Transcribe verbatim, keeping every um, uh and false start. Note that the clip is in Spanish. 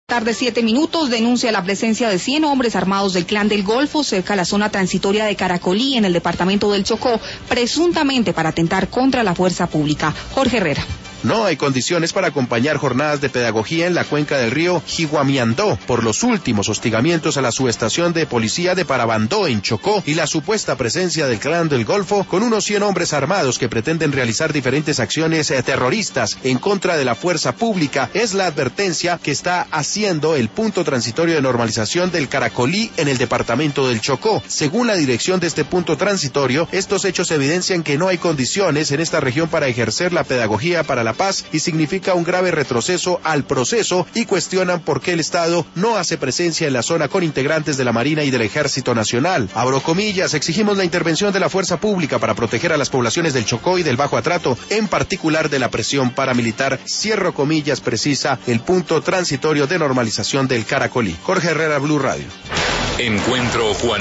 Tarde siete minutos, denuncia la presencia de cien hombres armados del Clan del Golfo cerca a la zona transitoria de Caracolí en el departamento del Chocó, presuntamente para atentar contra la fuerza pública. Jorge Herrera. No hay condiciones para acompañar jornadas de pedagogía en la cuenca del río Jiguamiandó por los últimos hostigamientos a la subestación de policía de Parabandó en Chocó y la supuesta presencia del Clan del Golfo con unos cien hombres armados que pretenden realizar diferentes acciones eh, terroristas en contra de la fuerza pública. Es la advertencia que está haciendo el punto transitorio de normalización del Caracolí en el departamento del Chocó. Según la dirección de este punto transitorio, estos hechos evidencian que no hay condiciones en esta región para ejercer la pedagogía para la paz y significa un grave retroceso al proceso y cuestionan por qué el Estado no hace presencia en la zona con integrantes de la Marina y del Ejército Nacional. Abro comillas, exigimos la intervención de la fuerza pública para proteger a las poblaciones del Chocó y del Bajo Atrato, en particular de la presión paramilitar, cierro comillas, precisa el punto transitorio de normalización del Caracolí. Jorge Herrera, Blue Radio. Encuentro Juan